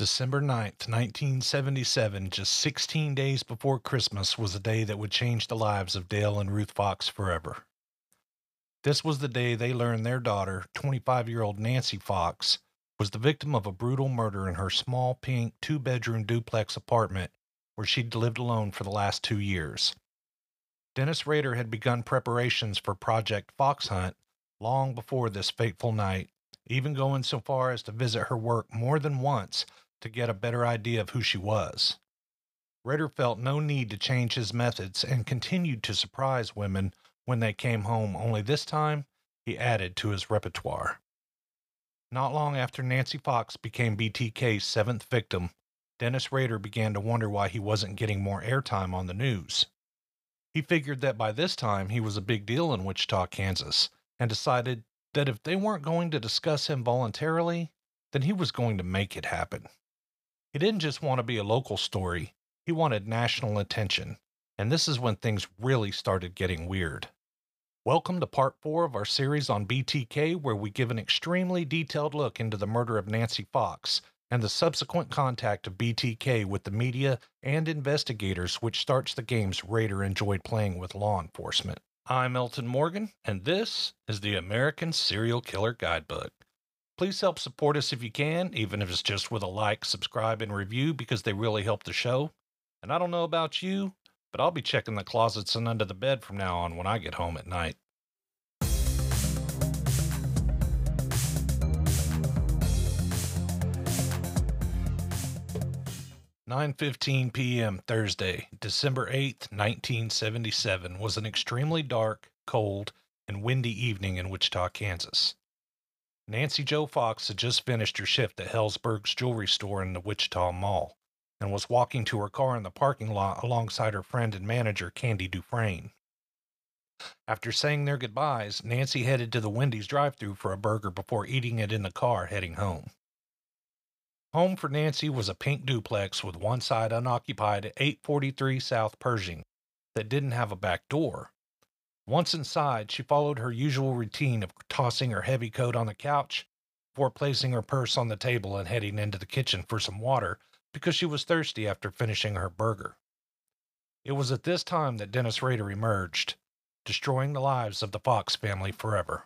December 9th, 1977, just 16 days before Christmas, was a day that would change the lives of Dale and Ruth Fox forever. This was the day they learned their daughter, 25-year-old Nancy Fox, was the victim of a brutal murder in her small pink two-bedroom duplex apartment where she'd lived alone for the last 2 years. Dennis Rader had begun preparations for Project Fox Hunt long before this fateful night, even going so far as to visit her work more than once to get a better idea of who she was. Rader felt no need to change his methods and continued to surprise women when they came home, only this time he added to his repertoire. Not long after Nancy Fox became BTK's seventh victim, Dennis Rader began to wonder why he wasn't getting more airtime on the news. He figured that by this time he was a big deal in Wichita, Kansas, and decided that if they weren't going to discuss him voluntarily, then he was going to make it happen. He didn't just want to be a local story, he wanted national attention, and this is when things really started getting weird. Welcome to part 4 of our series on BTK, where we give an extremely detailed look into the murder of Nancy Fox and the subsequent contact of BTK with the media and investigators, which starts the games Rader enjoyed playing with law enforcement. I'm Elton Morgan, and this is the American Serial Killer Guidebook. Please help support us if you can, even if it's just with a like, subscribe, and review, because they really help the show. And I don't know about you, but I'll be checking the closets and under the bed from now on when I get home at night. "9:15 p.m. Thursday, December 8th, 1977 was an extremely dark, cold, and windy evening in Wichita, Kansas. Nancy Jo Fox had just finished her shift at Hellsberg's jewelry store in the Wichita Mall and was walking to her car in the parking lot alongside her friend and manager, Candy Dufresne. After saying their goodbyes, Nancy headed to the Wendy's drive-thru for a burger before eating it in the car heading home. Home for Nancy was a pink duplex with one side unoccupied at 843 South Pershing that didn't have a back door. Once inside, she followed her usual routine of tossing her heavy coat on the couch before placing her purse on the table and heading into the kitchen for some water because she was thirsty after finishing her burger. It was at this time that Dennis Rader emerged, destroying the lives of the Fox family forever.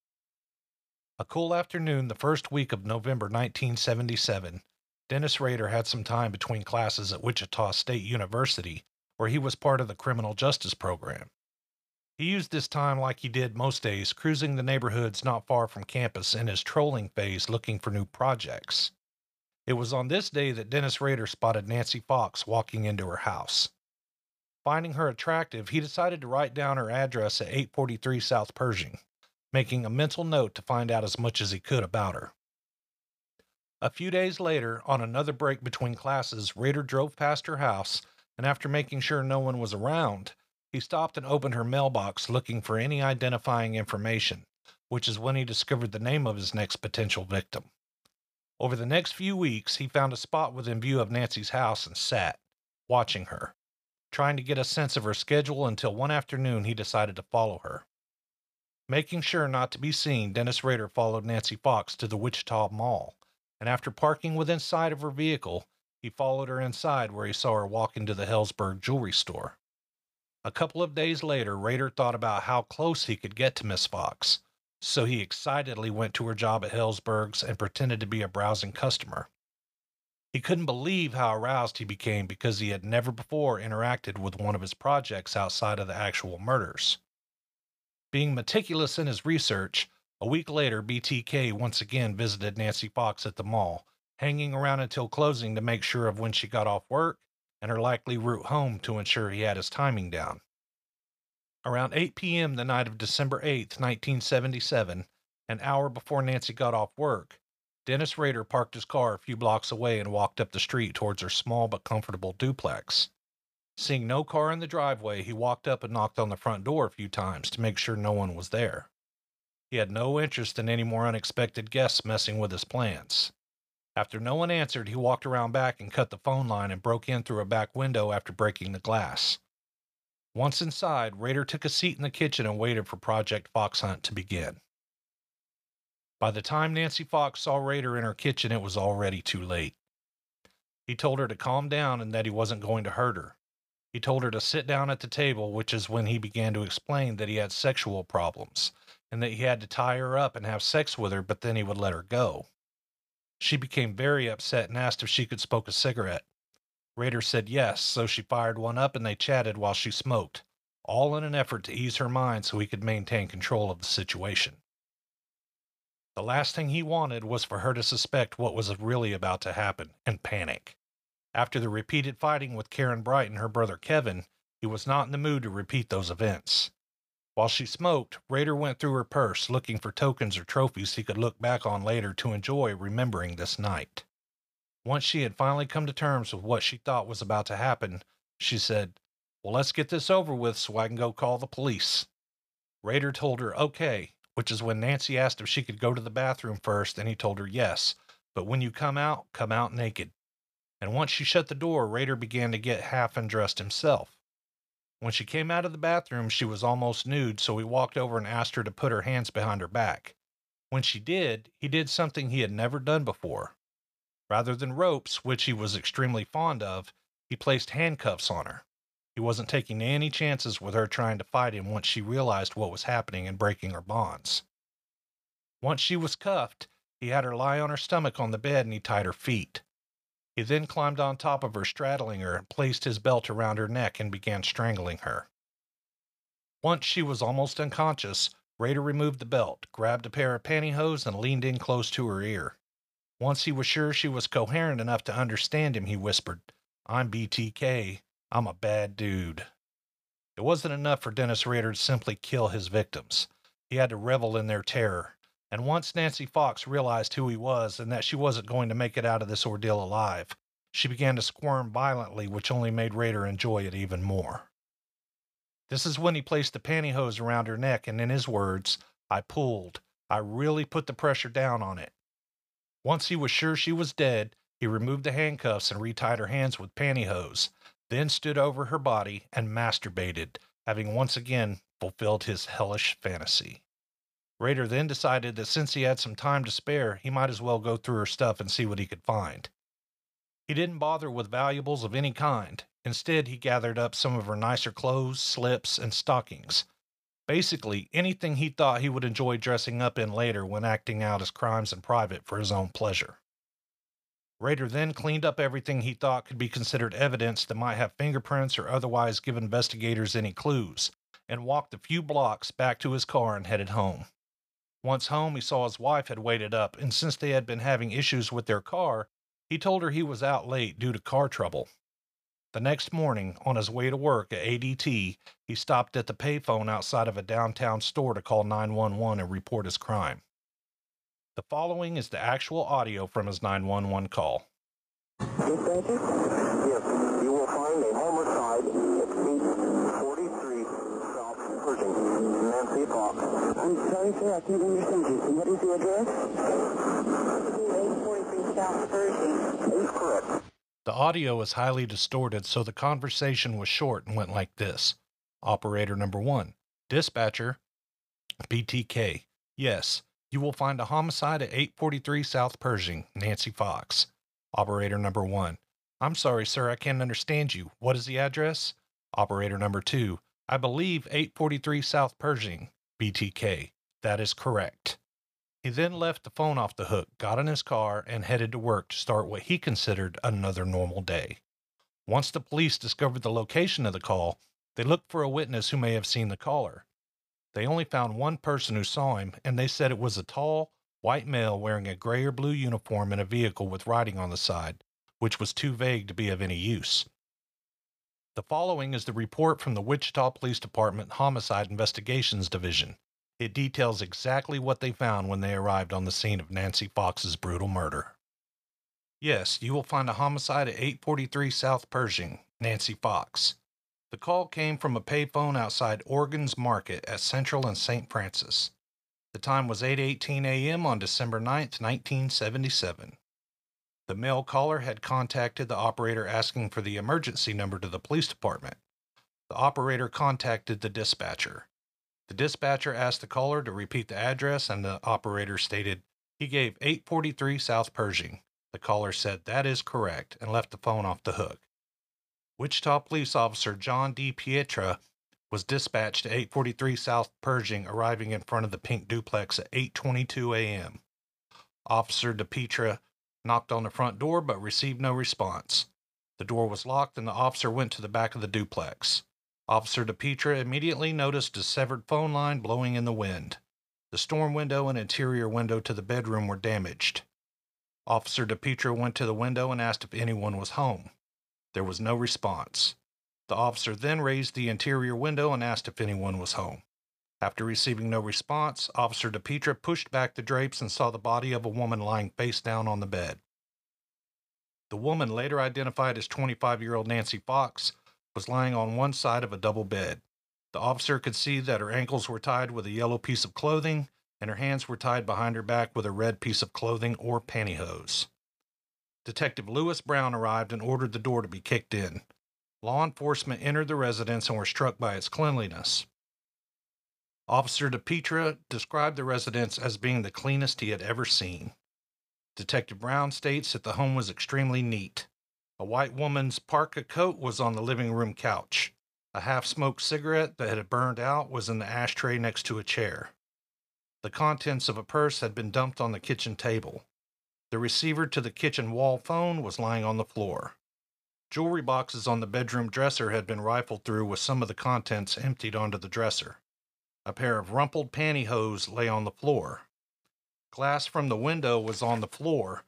A cool afternoon the first week of November 1977, Dennis Rader had some time between classes at Wichita State University, where he was part of the criminal justice program. He used this time like he did most days, cruising the neighborhoods not far from campus in his trolling phase looking for new projects. It was on this day that Dennis Rader spotted Nancy Fox walking into her house. Finding her attractive, he decided to write down her address at 843 South Pershing, making a mental note to find out as much as he could about her. A few days later, on another break between classes, Rader drove past her house, and after making sure no one was around, he stopped and opened her mailbox looking for any identifying information, which is when he discovered the name of his next potential victim. Over the next few weeks, he found a spot within view of Nancy's house and sat, watching her, trying to get a sense of her schedule until one afternoon he decided to follow her. Making sure not to be seen, Dennis Rader followed Nancy Fox to the Wichita Mall, and after parking within sight of her vehicle, he followed her inside where he saw her walk into the Hellsberg jewelry store. A couple of days later, Rader thought about how close he could get to Miss Fox, so he excitedly went to her job at Hellsberg's and pretended to be a browsing customer. He couldn't believe how aroused he became because he had never before interacted with one of his projects outside of the actual murders. Being meticulous in his research, a week later BTK once again visited Nancy Fox at the mall, hanging around until closing to make sure of when she got off work and her likely route home to ensure he had his timing down. Around 8 p.m. the night of December 8th, 1977, an hour before Nancy got off work, Dennis Rader parked his car a few blocks away and walked up the street towards her small but comfortable duplex. Seeing no car in the driveway, he walked up and knocked on the front door a few times to make sure no one was there. He had no interest in any more unexpected guests messing with his plans. After no one answered, he walked around back and cut the phone line and broke in through a back window after breaking the glass. Once inside, Rader took a seat in the kitchen and waited for Project Fox Hunt to begin. By the time Nancy Fox saw Rader in her kitchen, it was already too late. He told her to calm down and that he wasn't going to hurt her. He told her to sit down at the table, which is when he began to explain that he had sexual problems and that he had to tie her up and have sex with her, but then he would let her go. She became very upset and asked if she could smoke a cigarette. Rader said yes, so she fired one up and they chatted while she smoked, all in an effort to ease her mind so he could maintain control of the situation. The last thing he wanted was for her to suspect what was really about to happen and panic. After the repeated fighting with Karen Bright and her brother Kevin, he was not in the mood to repeat those events. While she smoked, Rader went through her purse looking for tokens or trophies he could look back on later to enjoy remembering this night. Once she had finally come to terms with what she thought was about to happen, she said, "Well, let's get this over with so I can go call the police." Rader told her okay, which is when Nancy asked if she could go to the bathroom first, and he told her yes, but when you come out naked. And once she shut the door, Rader began to get half undressed himself. When she came out of the bathroom, she was almost nude, so he walked over and asked her to put her hands behind her back. When she did, he did something he had never done before. Rather than ropes, which he was extremely fond of, he placed handcuffs on her. He wasn't taking any chances with her trying to fight him once she realized what was happening and breaking her bonds. Once she was cuffed, he had her lie on her stomach on the bed and he tied her feet. He then climbed on top of her, straddling her, and placed his belt around her neck and began strangling her. Once she was almost unconscious, Rader removed the belt, grabbed a pair of pantyhose, and leaned in close to her ear. Once he was sure she was coherent enough to understand him, he whispered, "I'm BTK. I'm a bad dude." It wasn't enough for Dennis Rader to simply kill his victims. He had to revel in their terror. And once Nancy Fox realized who he was and that she wasn't going to make it out of this ordeal alive, she began to squirm violently, which only made Rader enjoy it even more. This is when he placed the pantyhose around her neck, and in his words, "I pulled. I really put the pressure down on it." Once he was sure she was dead, he removed the handcuffs and retied her hands with pantyhose, then stood over her body and masturbated, having once again fulfilled his hellish fantasy. Rader then decided that since he had some time to spare, he might as well go through her stuff and see what he could find. He didn't bother with valuables of any kind. Instead, he gathered up some of her nicer clothes, slips, and stockings. Basically, anything he thought he would enjoy dressing up in later when acting out his crimes in private for his own pleasure. Rader then cleaned up everything he thought could be considered evidence that might have fingerprints or otherwise give investigators any clues, and walked a few blocks back to his car and headed home. Once home, he saw his wife had waited up, and since they had been having issues with their car, he told her he was out late due to car trouble. The next morning, on his way to work at ADT, he stopped at the payphone outside of a downtown store to call 911 and report his crime. The following is the actual audio from his 911 call. Dispatcher? Yes, you will find a homicide at 843 South Pershing. Nancy Fox. I'm sorry, sir, I can't understand you. What is the address? 843 South Pershing. That is correct. The audio is highly distorted, so the conversation was short and went like this. Operator number 1. Dispatcher, BTK. Yes, you will find a homicide at 843 South Pershing, Nancy Fox. Operator number 1. I'm sorry, sir, I can't understand you. What is the address? Operator number 2. I believe 843 South Pershing, BTK. That is correct. He then left the phone off the hook, got in his car, and headed to work to start what he considered another normal day. Once the police discovered the location of the call, they looked for a witness who may have seen the caller. They only found one person who saw him, and they said it was a tall, white male wearing a gray or blue uniform in a vehicle with writing on the side, which was too vague to be of any use. The following is the report from the Wichita Police Department Homicide Investigations Division. It details exactly what they found when they arrived on the scene of Nancy Fox's brutal murder. Yes, you will find a homicide at 843 South Pershing, Nancy Fox. The call came from a payphone outside Oregon's Market at Central and St. Francis. The time was 8:18 a.m. on December 9, 1977. The male caller had contacted the operator asking for the emergency number to the police department. The operator contacted the dispatcher. The dispatcher asked the caller to repeat the address, and the operator stated he gave 843 South Pershing. The caller said, "That is correct," and left the phone off the hook. Wichita Police Officer John D. Pietra was dispatched to 843 South Pershing, arriving in front of the pink duplex at 8:22 a.m. Officer DePietra knocked on the front door but received no response. The door was locked and the officer went to the back of the duplex. Officer DePietra immediately noticed a severed phone line blowing in the wind. The storm window and interior window to the bedroom were damaged. Officer DePietra went to the window and asked if anyone was home. There was no response. The officer then raised the interior window and asked if anyone was home. After receiving no response, Officer DePietra pushed back the drapes and saw the body of a woman lying face down on the bed. The woman, later identified as 25-year-old Nancy Fox, was lying on one side of a double bed. The officer could see that her ankles were tied with a yellow piece of clothing, and her hands were tied behind her back with a red piece of clothing or pantyhose. Detective Lewis Brown arrived and ordered the door to be kicked in. Law enforcement entered the residence and were struck by its cleanliness. Officer DePietra described the residence as being the cleanest he had ever seen. Detective Brown states that the home was extremely neat. A white woman's parka coat was on the living room couch. A half-smoked cigarette that had burned out was in the ashtray next to a chair. The contents of a purse had been dumped on the kitchen table. The receiver to the kitchen wall phone was lying on the floor. Jewelry boxes on the bedroom dresser had been rifled through with some of the contents emptied onto the dresser. A pair of rumpled pantyhose lay on the floor. Glass from the window was on the floor.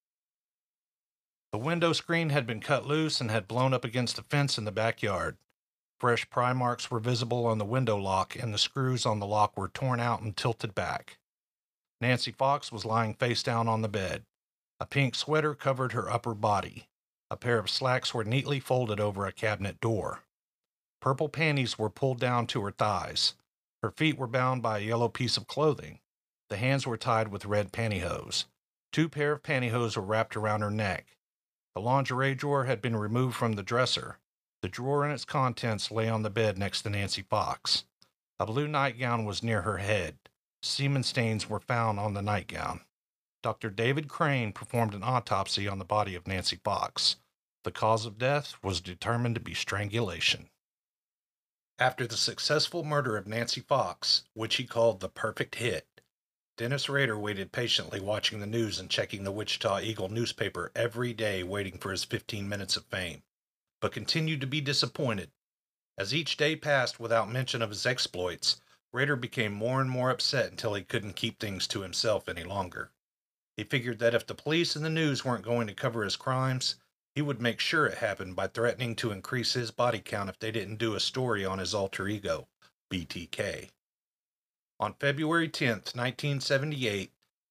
The window screen had been cut loose and had blown up against the fence in the backyard. Fresh pry marks were visible on the window lock, and the screws on the lock were torn out and tilted back. Nancy Fox was lying face down on the bed. A pink sweater covered her upper body. A pair of slacks were neatly folded over a cabinet door. Purple panties were pulled down to her thighs. Her feet were bound by a yellow piece of clothing. The hands were tied with red pantyhose. 2 pair of pantyhose were wrapped around her neck. The lingerie drawer had been removed from the dresser. The drawer and its contents lay on the bed next to Nancy Fox. A blue nightgown was near her head. Semen stains were found on the nightgown. Dr. David Crane performed an autopsy on the body of Nancy Fox. The cause of death was determined to be strangulation. After the successful murder of Nancy Fox, which he called the perfect hit, Dennis Rader waited patiently watching the news and checking the Wichita Eagle newspaper every day waiting for his 15 minutes of fame, but continued to be disappointed. As each day passed without mention of his exploits, Rader became more and more upset until he couldn't keep things to himself any longer. He figured that if the police and the news weren't going to cover his crimes, he would make sure it happened by threatening to increase his body count if they didn't do a story on his alter ego, BTK. On February 10th, 1978,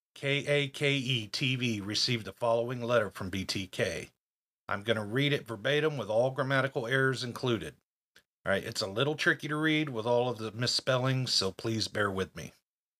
KAKE-TV received the following letter from BTK. I'm going to read it verbatim with all grammatical errors included. All right, it's a little tricky to read with all of the misspellings, so please bear with me.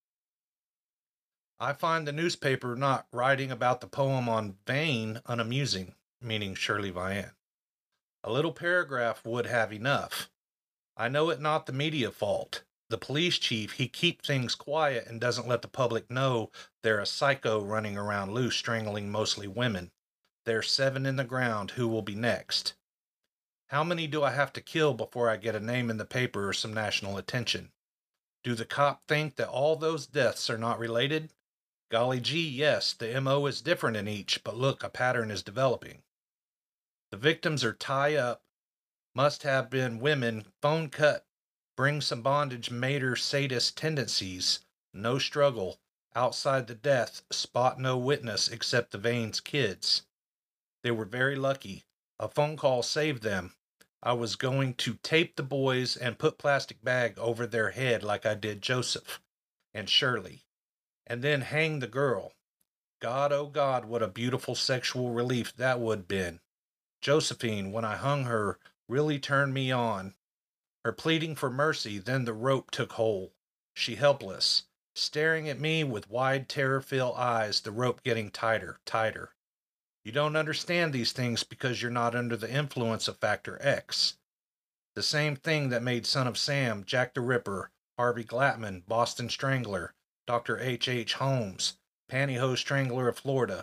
I find the newspaper not writing about the poem on Vane unamusing, meaning Shirley Vian. A little paragraph would have enough. I know it not the media fault. The police chief, he keep things quiet and doesn't let the public know they're a psycho running around loose strangling mostly women. There's 7 in the ground. Who will be next? How many do I have to kill before I get a name in the paper or some national attention? Do the cop think that all those deaths are not related? Golly gee, yes, the MO is different in each, but look, a pattern is developing. The victims are tie up, must have been women, phone cut, bring some bondage, mater sadist tendencies, no struggle, outside the death, spot no witness except the Vane's kids. They were very lucky. A phone call saved them. I was going to tape the boys and put plastic bag over their head like I did Joseph and Shirley, and then hang the girl. God, oh God, what a beautiful sexual relief that would been. Josephine, when I hung her, really turned me on. Her pleading for mercy, then the rope took hold. She helpless, staring at me with wide terror-filled eyes, the rope getting tighter, tighter. You don't understand these things because you're not under the influence of Factor X. The same thing that made Son of Sam, Jack the Ripper, Harvey Glatman, Boston Strangler, Dr. H.H. Holmes, Pantyhose Strangler of Florida.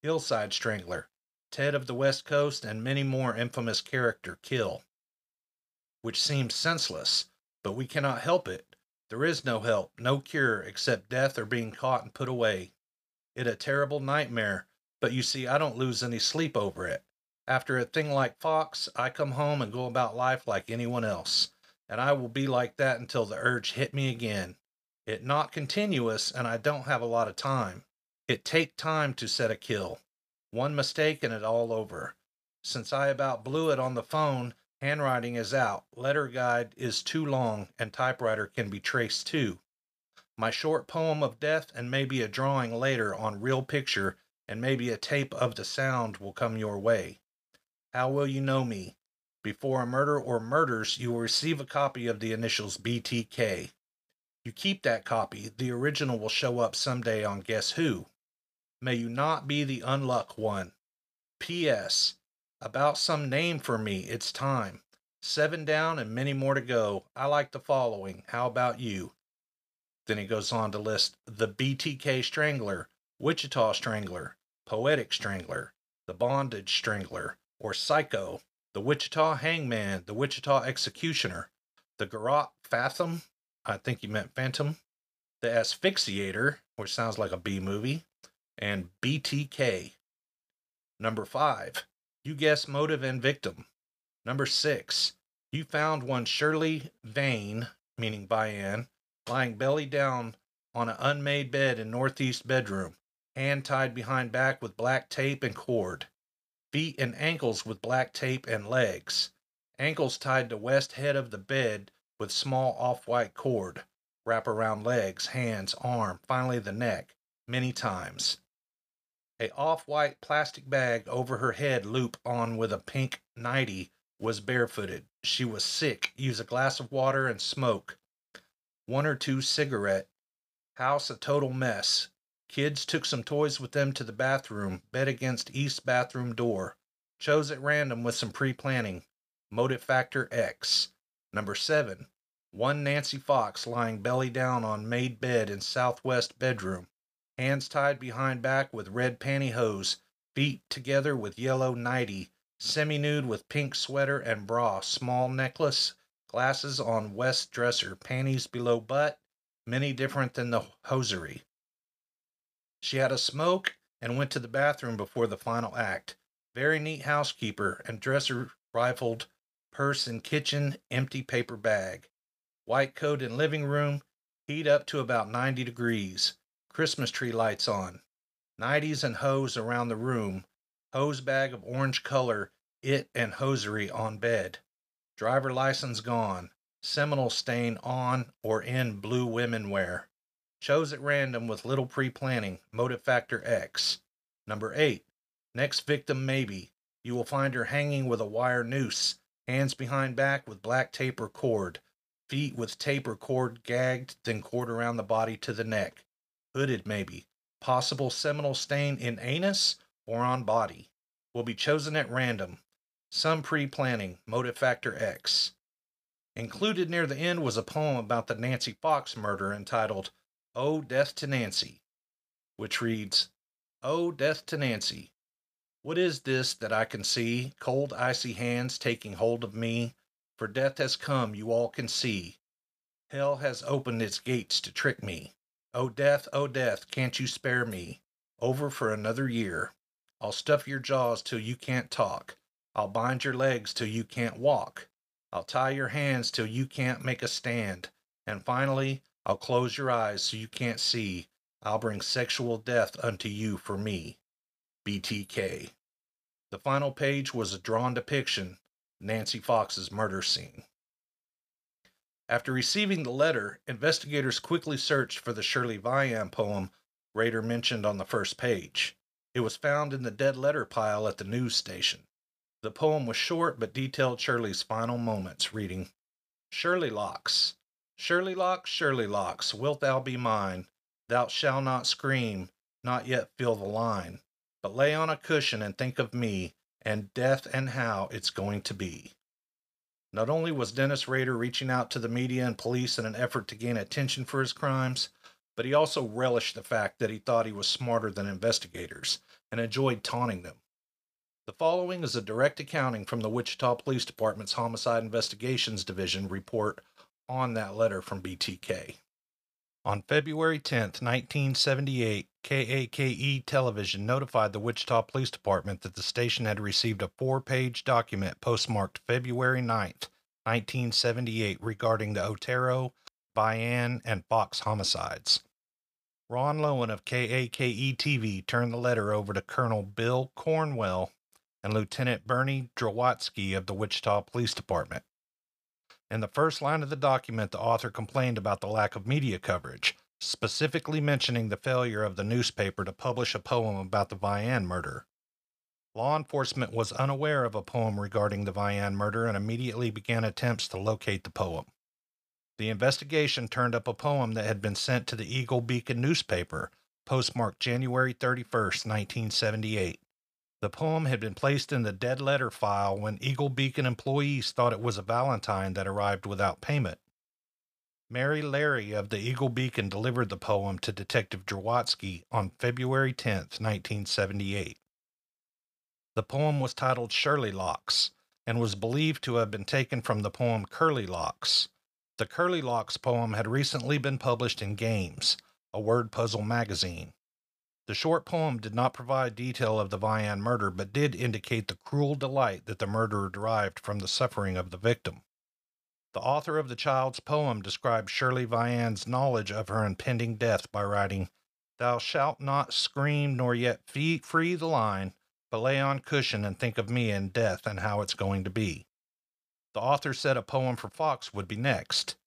Hillside Strangler, Ted of the West Coast, and many more infamous character kill, which seems senseless, but we cannot help it. There is no help, no cure, except death or being caught and put away. It a terrible nightmare, but you see, I don't lose any sleep over it. After a thing like Fox, I come home and go about life like anyone else, and I will be like that until the urge hit me again. It not continuous, and I don't have a lot of time. It take time to set a kill. One mistake and it all over. Since I about blew it on the phone, handwriting is out, letter guide is too long, and typewriter can be traced too. My short poem of death and maybe a drawing later on real picture and maybe a tape of the sound will come your way. How will you know me? Before a murder or murders, you will receive a copy of the initials BTK. You keep that copy, the original will show up someday on Guess Who. May you not be the unluck one. P.S. About some name for me, it's time. 7 down and many more to go. I like the following. How about you? Then he goes on to list the BTK Strangler, Wichita Strangler, Poetic Strangler, the Bondage Strangler, or Psycho, the Wichita Hangman, the Wichita Executioner, the Garrote Fathom, I think he meant Phantom, the Asphyxiator, which sounds like a B movie, and BTK. Number 5, you guess motive and victim. Number 6, you found one Shirley Vane, meaning Vianne, lying belly down on an unmade bed in northeast bedroom, hand tied behind back with black tape and cord, feet and ankles with black tape and legs, ankles tied to west head of the bed with small off-white cord, wrap around legs, hands, arm, finally the neck, many times. A off-white plastic bag over her head loop on with a pink nightie, was barefooted. She was sick, use a glass of water and smoke. 1 or 2 cigarette. House a total mess. Kids took some toys with them to the bathroom, bed against east bathroom door. Chose at random with some pre-planning. Motive factor X. Number 7. One Nancy Fox lying belly down on made bed in southwest bedroom. Hands tied behind back with red pantyhose, feet together with yellow nightie, semi-nude with pink sweater and bra, small necklace, glasses on west dresser, panties below butt, many different than the hosiery. She had a smoke and went to the bathroom before the final act. Very neat housekeeper and dresser rifled, purse in kitchen, empty paper bag. White coat in living room, heat up to about 90 degrees. Christmas tree lights on. Nighties and hose around the room. Hose bag of orange color, it and hosiery on bed. Driver license gone. Seminole stain on or in blue women wear. Chose at random with little pre-planning. Motive factor X. Number 8. Next victim maybe. You will find her hanging with a wire noose. Hands behind back with black tape or cord. Feet with tape or cord gagged, then cord around the body to the neck. Hooded maybe. Possible seminal stain in anus or on body. Will be chosen at random. Some pre-planning. Motive factor X. Included near the end was a poem about the Nancy Fox murder entitled, Oh, Death to Nancy, which reads, Oh, death to Nancy. What is this that I can see? Cold, icy hands taking hold of me. For death has come, you all can see. Hell has opened its gates to trick me. Oh, death, can't you spare me? Over for another year. I'll stuff your jaws till you can't talk. I'll bind your legs till you can't walk. I'll tie your hands till you can't make a stand. And finally, I'll close your eyes so you can't see. I'll bring sexual death unto you for me. BTK. The final page was a drawn depiction of Nancy Fox's murder scene. After receiving the letter, investigators quickly searched for the Shirley Vianne poem Rader mentioned on the first page. It was found in the dead letter pile at the news station. The poem was short but detailed Shirley's final moments, reading, Shirley locks, Shirley locks, wilt thou be mine? Thou shalt not scream, not yet feel the line, but lay on a cushion and think of me, and death and how it's going to be. Not only was Dennis Rader reaching out to the media and police in an effort to gain attention for his crimes, but he also relished the fact that he thought he was smarter than investigators, and enjoyed taunting them. The following is a direct accounting from the Wichita Police Department's Homicide Investigations Division report on that letter from BTK. On February 10, 1978, KAKE Television notified the Wichita Police Department that the station had received a 4-page document postmarked February 9, 1978 regarding the Otero, Vian, and Fox homicides. Ron Lowen of KAKE TV turned the letter over to Colonel Bill Cornwell and Lieutenant Bernie Drawatsky of the Wichita Police Department. In the first line of the document, the author complained about the lack of media coverage, specifically mentioning the failure of the newspaper to publish a poem about the Vian murder. Law enforcement was unaware of a poem regarding the Vian murder and immediately began attempts to locate the poem. The investigation turned up a poem that had been sent to the Eagle Beacon newspaper, postmarked January 31, 1978. The poem had been placed in the dead letter file when Eagle Beacon employees thought it was a Valentine that arrived without payment. Mary Larry of the Eagle Beacon delivered the poem to Detective Drawatsky on February 10, 1978. The poem was titled Shirley Locks and was believed to have been taken from the poem Curly Locks. The Curly Locks poem had recently been published in Games, a word puzzle magazine. The short poem did not provide detail of the Vian murder, but did indicate the cruel delight that the murderer derived from the suffering of the victim. The author of the child's poem described Shirley Vian's knowledge of her impending death by writing, "Thou shalt not scream nor yet free the line, but lay on cushion and think of me in death and how it's going to be." The author said a poem for Fox would be next.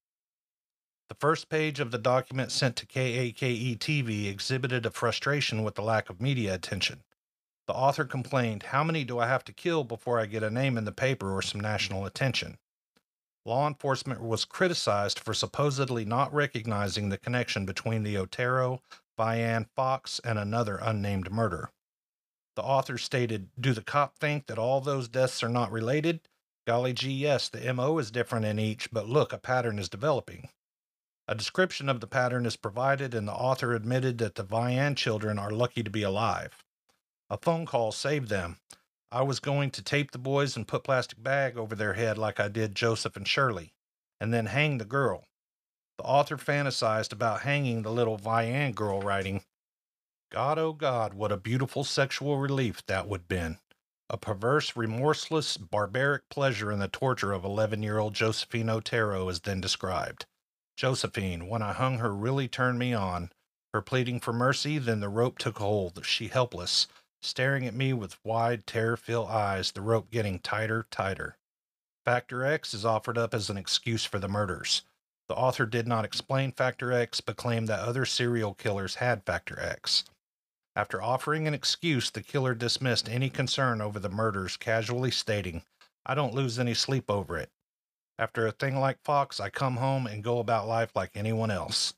The first page of the document sent to KAKE TV exhibited a frustration with the lack of media attention. The author complained, "How many do I have to kill before I get a name in the paper or some national attention?" Law enforcement was criticized for supposedly not recognizing the connection between the Otero, Vian, Fox, and another unnamed murder. The author stated, "Do the cop think that all those deaths are not related? Golly gee, yes, the MO is different in each, but look, a pattern is developing." A description of the pattern is provided, and the author admitted that the Vian children are lucky to be alive. A phone call saved them. "I was going to tape the boys and put plastic bag over their head like I did Joseph and Shirley, and then hang the girl." The author fantasized about hanging the little Vian girl, writing, "God, oh God, what a beautiful sexual relief that would have been. A perverse, remorseless, barbaric pleasure in the torture of 11-year-old Josephine Otero is then described. Josephine, when I hung her, really turned me on. Her pleading for mercy, then the rope took hold, she helpless, staring at me with wide, terror-filled eyes, the rope getting tighter, tighter." Factor X is offered up as an excuse for the murders. The author did not explain Factor X, but claimed that other serial killers had Factor X. After offering an excuse, the killer dismissed any concern over the murders, casually stating, "I don't lose any sleep over it. After a thing like Fox, I come home and go about life like anyone else."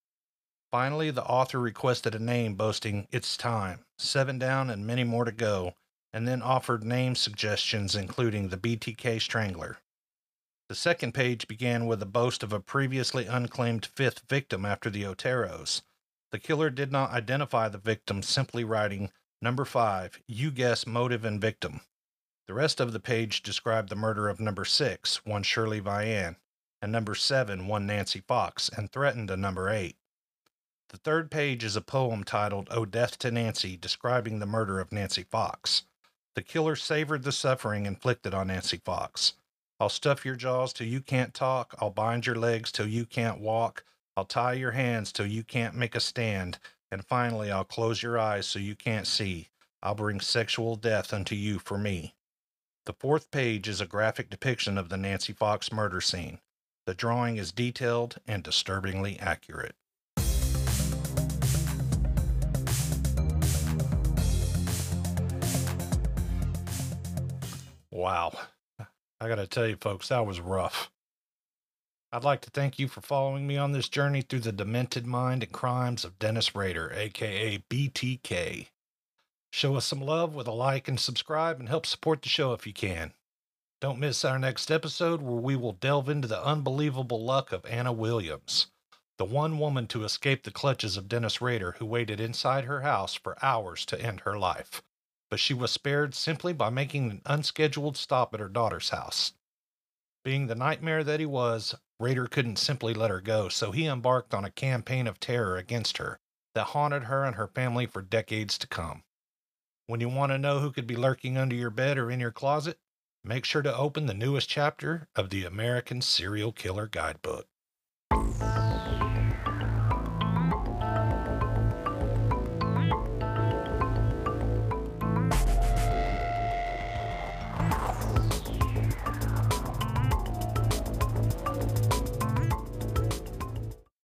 Finally, the author requested a name, boasting, "It's time, 7 down and many more to go," and then offered name suggestions, including the BTK Strangler. The second page began with a boast of a previously unclaimed 5th victim after the Oteros. The killer did not identify the victim, simply writing, "Number 5, you guess motive and victim." The rest of the page described the murder of number 6, one Shirley Vian, and number 7, one Nancy Fox, and threatened a number 8. The third page is a poem titled "Oh Death to Nancy," describing the murder of Nancy Fox. The killer savored the suffering inflicted on Nancy Fox. "I'll stuff your jaws till you can't talk. I'll bind your legs till you can't walk. I'll tie your hands till you can't make a stand. And finally, I'll close your eyes so you can't see. I'll bring sexual death unto you for me." The fourth page is a graphic depiction of the Nancy Fox murder scene. The drawing is detailed and disturbingly accurate. Wow. I gotta tell you, folks, that was rough. I'd like to thank you for following me on this journey through the demented mind and crimes of Dennis Rader, aka BTK. Show us some love with a like and subscribe, and help support the show if you can. Don't miss our next episode, where we will delve into the unbelievable luck of Anna Williams. the one woman to escape the clutches of Dennis Rader, who waited inside her house for hours to end her life. But she was spared simply by making an unscheduled stop at her daughter's house. Being the nightmare that he was, Rader couldn't simply let her go, so he embarked on a campaign of terror against her that haunted her and her family for decades to come. When you want to know who could be lurking under your bed or in your closet, make sure to open the newest chapter of the American Serial Killer Guidebook.